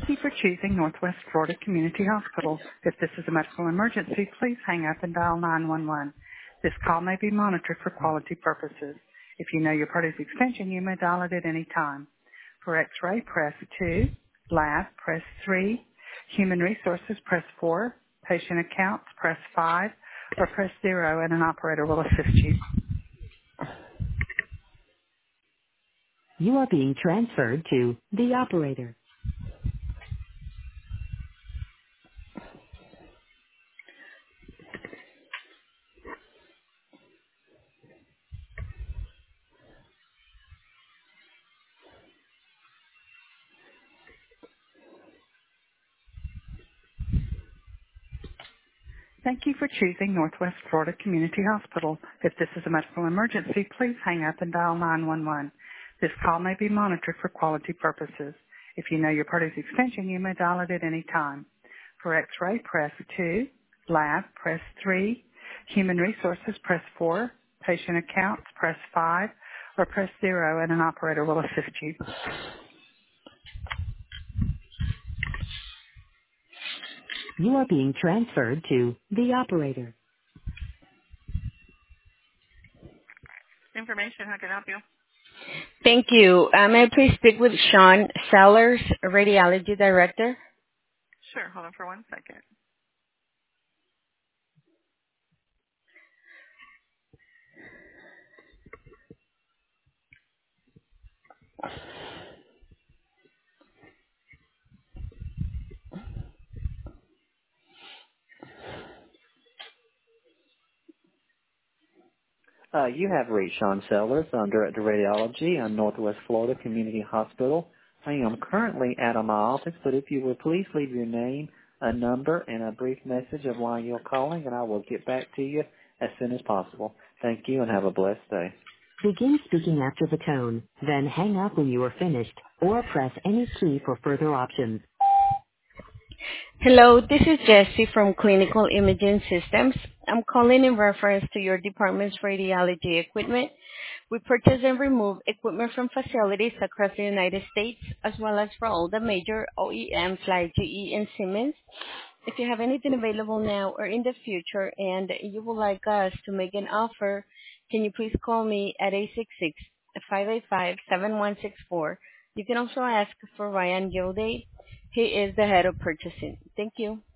Thank you for choosing Northwest Florida Community Hospital. If this is a medical emergency, please hang up and dial 911. This call may be monitored for quality purposes. If you know your party's extension, you may dial it at any time. For X-ray, press 2. Lab, press 3. Human Resources, press 4. Patient Accounts, press 5. Or press 0 and an operator will assist you. You are being transferred to the operator. Thank you for choosing Northwest Florida Community Hospital. If this is a medical emergency, please hang up and dial 911. This call may be monitored for quality purposes. If you know your party's extension, you may dial it at any time. For X-ray, press 2. Lab, press 3. Human Resources, press 4. Patient Accounts, press 5. Or press 0 and an operator will assist you. You are being transferred to the operator. Information, how can I help you? Thank you. May I please speak with Sean Sellers, Radiology Director? Sure, hold on for 1 second. You have reached Sean Sellers. I'm Director of Radiology on Northwest Florida Community Hospital. I am currently out of my office, but if you would please leave your name, a number, and a brief message of why you're calling, and I will get back to you as soon as possible. Thank you and have a blessed day. Begin speaking after the tone, then hang up when you are finished, or press any key for further options. Hello, this is Jessie from Clinical Imaging Systems. I'm calling in reference to your department's radiology equipment. We purchase and remove equipment from facilities across the United States, as well as for all the major OEMs like GE and Siemens. If you have anything available now or in the future and you would like us to make an offer, can you please call me at 866-585-7164. You can also ask for Ryan Gilday. He is the head of purchasing. Thank you.